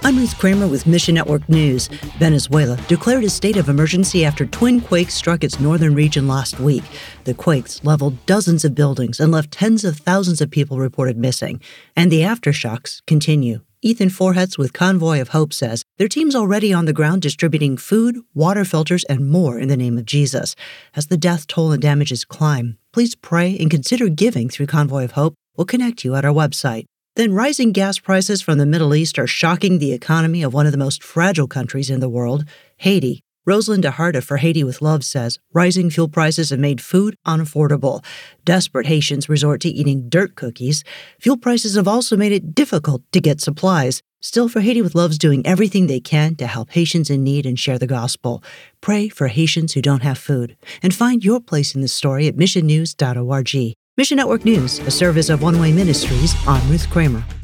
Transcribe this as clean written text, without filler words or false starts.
I'm Ruth Kramer with Mission Network News. Venezuela declared a state of emergency after twin quakes struck its northern region last week. The quakes leveled dozens of buildings and left tens of thousands of people reported missing. And the aftershocks continue. Ethan Forhetz with Convoy of Hope says their team's already on the ground distributing food, water filters, and more in the name of Jesus. As the death toll and damages climb, please pray and consider giving through Convoy of Hope. We'll connect you at our website. Then rising gas prices from the Middle East are shocking the economy of one of the most fragile countries in the world, Haiti. Rosalind DeHarta for Haiti with Love says rising fuel prices have made food unaffordable. Desperate Haitians resort to eating dirt cookies. Fuel prices have also made it difficult to get supplies. Still, for Haiti with Love's doing everything they can to help Haitians in need and share the gospel. Pray for Haitians who don't have food. And find your place in the story at missionnews.org. Mission Network News, a service of One Way Ministries. I'm Ruth Kramer.